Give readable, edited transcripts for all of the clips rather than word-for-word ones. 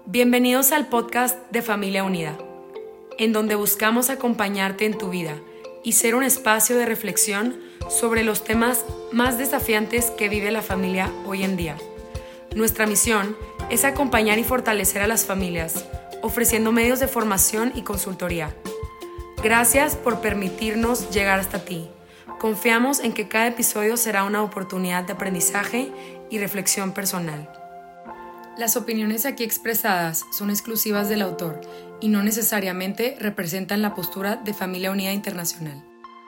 Bienvenidos al podcast de Familia Unida, en donde buscamos acompañarte en tu vida y ser un espacio de reflexión sobre los temas más desafiantes que vive la familia hoy en día. Nuestra misión es acompañar y fortalecer a las familias, ofreciendo medios de formación y consultoría. Gracias por permitirnos llegar hasta ti. Confiamos en que cada episodio será una oportunidad de aprendizaje y reflexión personal. Las opiniones aquí expresadas son exclusivas del autor y no necesariamente representan la postura de Familia Unida Internacional.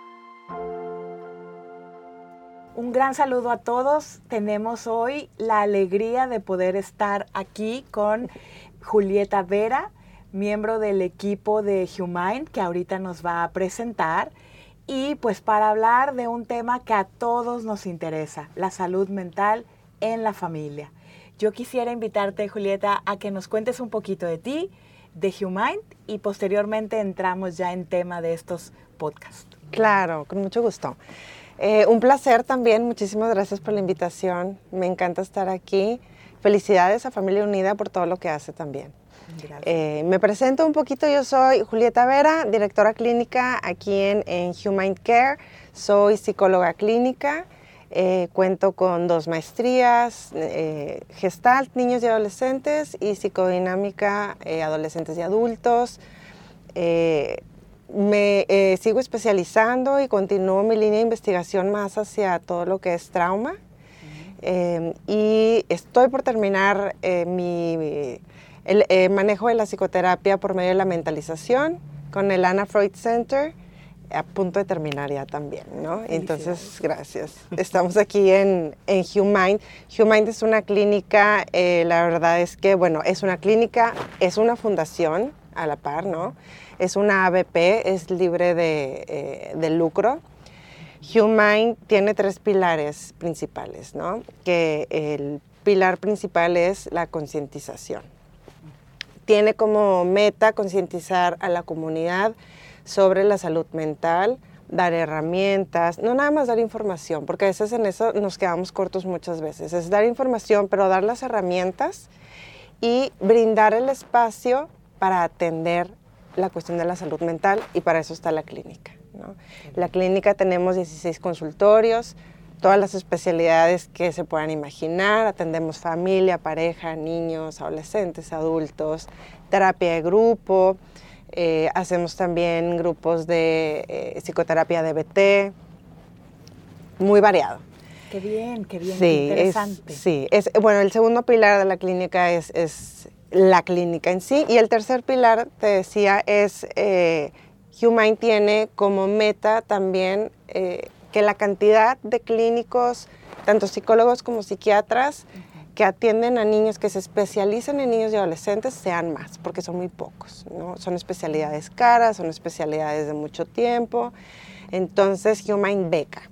Un gran saludo a todos. Tenemos hoy la alegría de poder estar aquí con Julieta Vera, miembro del equipo de Humind, que ahorita nos va a presentar. Y pues para hablar de un tema que a todos nos interesa, la salud mental en la familia. Yo quisiera invitarte, Julieta, a que nos cuentes un poquito de ti, de Humind, y posteriormente entramos ya en tema de estos podcasts. Claro, con mucho gusto. Un placer también, muchísimas gracias por la invitación, me encanta estar aquí. Felicidades a Familia Unida por todo lo que hace también. Me presento un poquito, yo soy Julieta Vera, directora clínica aquí en Humind Care, soy psicóloga clínica, cuento con 2 maestrías, Gestalt, niños y adolescentes, y psicodinámica, adolescentes y adultos. Me sigo especializando y continúo mi línea de investigación más hacia todo lo que es trauma. Y estoy por terminar el manejo de la psicoterapia por medio de la mentalización con el Anna Freud Center, a punto de terminar ya también, ¿no? Entonces, gracias. Estamos aquí en Humind. Humind es una clínica, la verdad es que, bueno, es una clínica, es una fundación a la par, ¿no? Es una ABP, es libre de lucro. Humind tiene 3 pilares principales, ¿no? Que el pilar principal es la concientización. Tiene como meta concientizar a la comunidad sobre la salud mental, dar herramientas, no nada más dar información, porque a veces en eso nos quedamos cortos muchas veces. Es dar información, pero dar las herramientas y brindar el espacio para atender la cuestión de la salud mental, y para eso está la clínica, ¿no? La clínica tenemos 16 consultorios, todas las especialidades que se puedan imaginar, atendemos familia, pareja, niños, adolescentes, adultos, terapia de grupo, hacemos también grupos de psicoterapia DBT, muy variado. Qué bien, Sí, qué interesante. Bueno, el segundo pilar de la clínica es la clínica en sí, y el tercer pilar, te decía, es Humind tiene como meta también que la cantidad de clínicos, tanto psicólogos como psiquiatras, que atienden a niños, que se especializan en niños y adolescentes, sean más, porque son muy pocos, ¿no? Son especialidades caras, son especialidades de mucho tiempo. Entonces, Humind beca.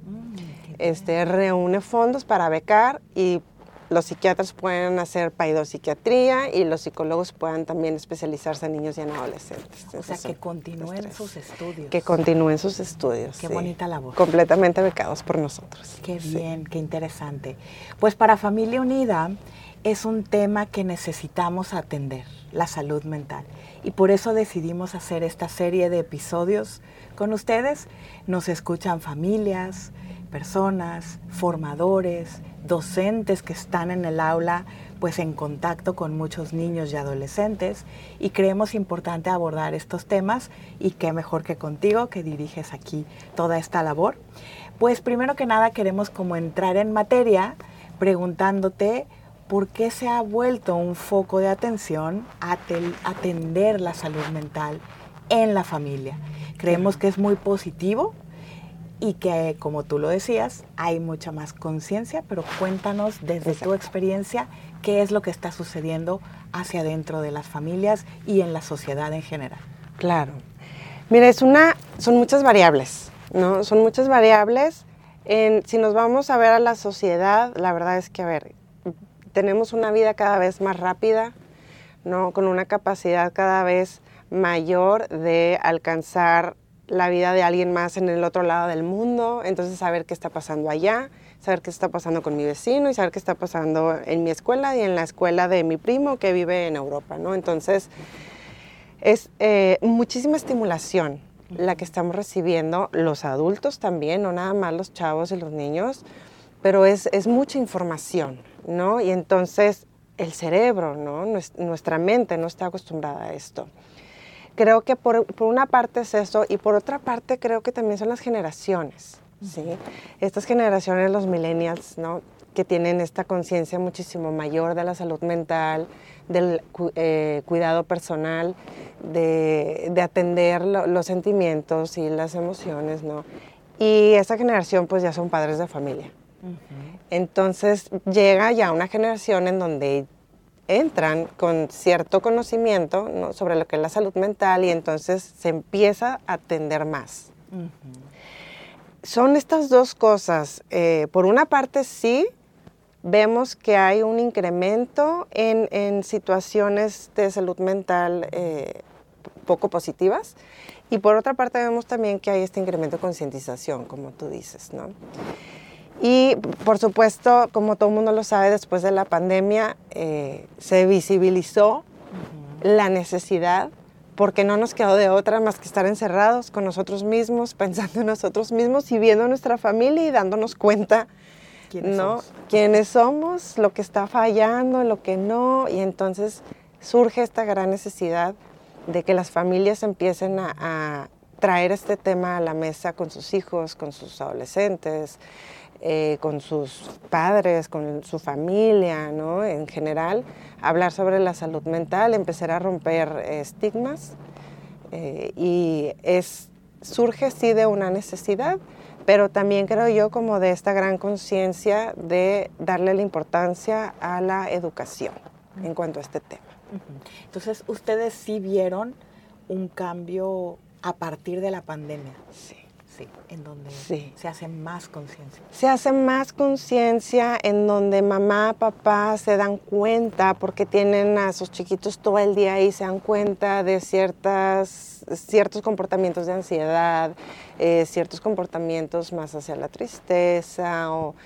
Reúne fondos para becar, y los psiquiatras pueden hacer paidopsiquiatría y los psicólogos pueden también especializarse en niños y en adolescentes. O sea, que continúen sus estudios. Que continúen sus estudios. Qué bonita labor. Completamente becados por nosotros. Qué bien, qué interesante. Pues para Familia Unida es un tema que necesitamos atender, la salud mental. Y por eso decidimos hacer esta serie de episodios con ustedes. Nos escuchan familias, personas, formadores, docentes que están en el aula, pues en contacto con muchos niños y adolescentes, y creemos importante abordar estos temas, y qué mejor que contigo, que diriges aquí toda esta labor. Pues primero que nada queremos como entrar en materia preguntándote por qué se ha vuelto un foco de atención atender la salud mental en la familia. Creemos que es muy positivo, y que, como tú lo decías, hay mucha más conciencia, pero cuéntanos desde tu experiencia qué es lo que está sucediendo hacia adentro de las familias y en la sociedad en general. Claro. Mira, son muchas variables, ¿no? Son muchas variables. Si nos vamos a ver a la sociedad, la verdad es que, a ver, tenemos una vida cada vez más rápida, ¿no? Con una capacidad cada vez mayor de alcanzar la vida de alguien más en el otro lado del mundo, entonces saber qué está pasando allá, saber qué está pasando con mi vecino y saber qué está pasando en mi escuela y en la escuela de mi primo que vive en Europa, ¿no? Entonces, es muchísima estimulación la que estamos recibiendo, los adultos también, no nada más los chavos y los niños, pero es mucha información, ¿no? Y entonces el cerebro, ¿no? Nuestra mente no está acostumbrada a esto. Creo que por una parte es eso y por otra parte creo que también son las generaciones, ¿sí? Estas generaciones, los millennials, ¿no? Que tienen esta conciencia muchísimo mayor de la salud mental, del cuidado personal, de atender los sentimientos y las emociones, ¿no? Y esta generación pues ya son padres de familia. Entonces llega ya una generación en donde entran con cierto conocimiento, ¿no? Sobre lo que es la salud mental y entonces se empieza a atender más. Son estas dos cosas. Por una parte sí, vemos que hay un incremento en situaciones de salud mental poco positivas y por otra parte vemos también que hay este incremento de concientización, como tú dices, ¿no? Y por supuesto, como todo el mundo lo sabe, después de la pandemia se visibilizó la necesidad porque no nos quedó de otra más que estar encerrados con nosotros mismos, pensando en nosotros mismos y viendo a nuestra familia y dándonos cuenta quiénes somos, lo que está fallando, lo que no, y entonces surge esta gran necesidad de que las familias empiecen a traer este tema a la mesa con sus hijos, con sus adolescentes, con sus padres, con su familia, ¿no? En general, hablar sobre la salud mental, empezar a romper estigmas y surge sí de una necesidad, pero también creo yo como de esta gran conciencia de darle la importancia a la educación en cuanto a este tema. Entonces, ¿ustedes sí vieron un cambio a partir de la pandemia? Sí. Sí, en donde sí. Se hace más conciencia. Se hace más conciencia en donde mamá, papá se dan cuenta porque tienen a sus chiquitos todo el día ahí, se dan cuenta de ciertos comportamientos de ansiedad, ciertos comportamientos más hacia la tristeza o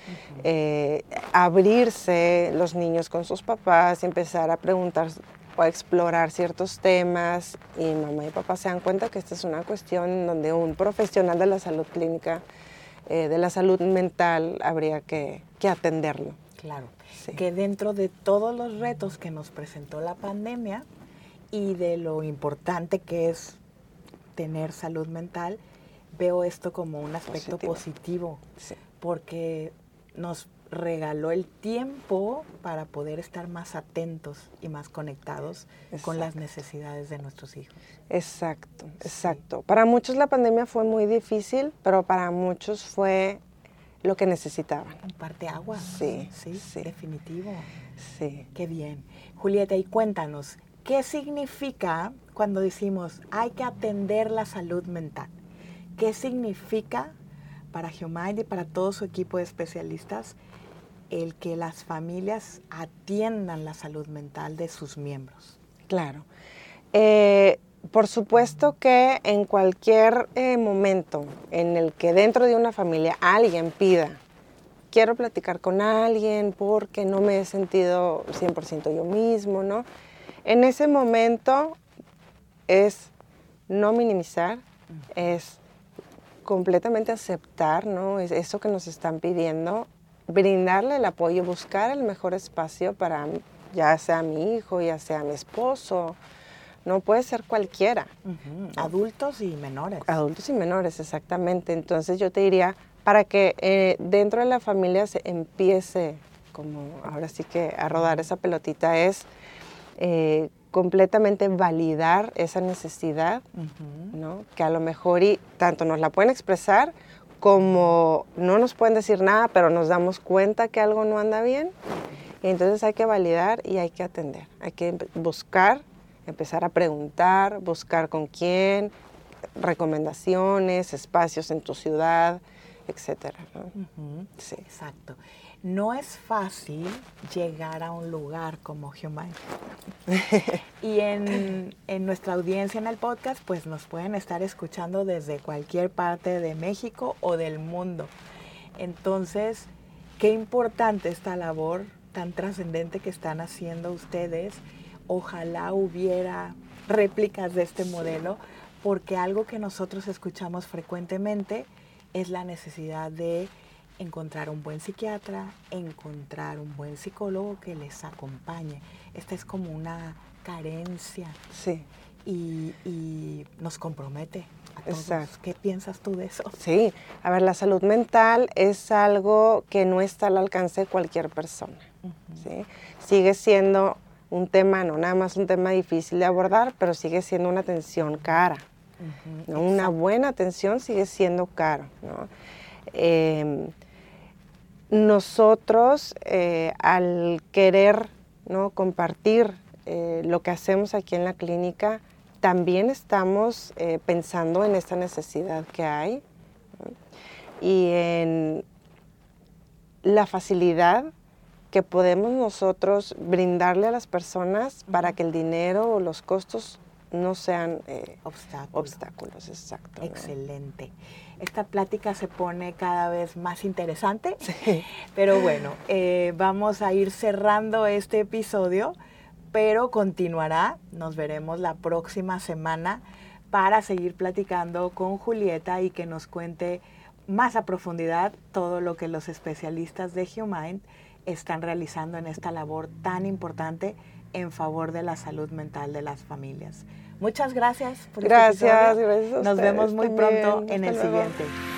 abrirse los niños con sus papás y empezar a preguntar o a explorar ciertos temas y mamá y papá se dan cuenta que esta es una cuestión donde un profesional de la salud clínica, de la salud mental, habría que atenderlo. Claro, sí. Que dentro de todos los retos que nos presentó la pandemia y de lo importante que es tener salud mental, veo esto como un aspecto positivo sí. porque nos regaló el tiempo para poder estar más atentos y más conectados con las necesidades de nuestros hijos. Exacto, exacto. Sí. Para muchos la pandemia fue muy difícil, pero para muchos fue lo que necesitaban. Un parteaguas. Sí, sí, definitivo. Sí. Qué bien. Julieta, y cuéntanos, ¿qué significa cuando decimos hay que atender la salud mental? ¿Qué significa para HuMind y para todo su equipo de especialistas el que las familias atiendan la salud mental de sus miembros? Claro. Por supuesto que en cualquier momento en el que dentro de una familia alguien pida, quiero platicar con alguien porque no me he sentido 100% yo mismo, ¿no? En ese momento es no minimizar, es completamente aceptar, ¿no? Es eso que nos están pidiendo, brindarle el apoyo, buscar el mejor espacio para ya sea mi hijo, ya sea mi esposo, no puede ser cualquiera. Adultos y menores. Adultos y menores, exactamente. Entonces yo te diría, para que dentro de la familia se empiece, como ahora sí que a rodar esa pelotita, es completamente validar esa necesidad, ¿no? Que a lo mejor tanto nos la pueden expresar como no nos pueden decir nada, pero nos damos cuenta que algo no anda bien. Y entonces hay que validar y hay que atender. Hay que buscar, empezar a preguntar, buscar con quién, recomendaciones, espacios en tu ciudad, etcétera, ¿no? Sí. Exacto. No es fácil llegar a un lugar como HuMind. Y en nuestra audiencia en el podcast, pues nos pueden estar escuchando desde cualquier parte de México o del mundo. Entonces, qué importante esta labor tan trascendente que están haciendo ustedes. Ojalá hubiera réplicas de este modelo, porque algo que nosotros escuchamos frecuentemente es la necesidad de encontrar un buen psiquiatra, encontrar un buen psicólogo que les acompañe. Esta es como una carencia. Sí. Y nos compromete a todos. Exacto. ¿Qué piensas tú de eso? Sí, a ver, la salud mental es algo que no está al alcance de cualquier persona. ¿Sí? Sigue siendo un tema, no nada más un tema difícil de abordar, pero sigue siendo una atención cara. ¿No? Una buena atención sigue siendo caro, ¿no? Nosotros, al querer, ¿no?, compartir lo que hacemos aquí en la clínica, también estamos pensando en esta necesidad que hay, ¿no?, y en la facilidad que podemos nosotros brindarle a las personas para que el dinero o los costos no sean obstáculos. Exacto. Excelente. ¿No? Esta plática se pone cada vez más interesante, sí. Pero bueno, vamos a ir cerrando este episodio, pero continuará. Nos veremos la próxima semana para seguir platicando con Julieta y que nos cuente más a profundidad todo lo que los especialistas de HuMind están realizando en esta labor tan importante en favor de la salud mental de las familias. Muchas gracias por este episodio. Gracias. Nos vemos muy pronto en el siguiente.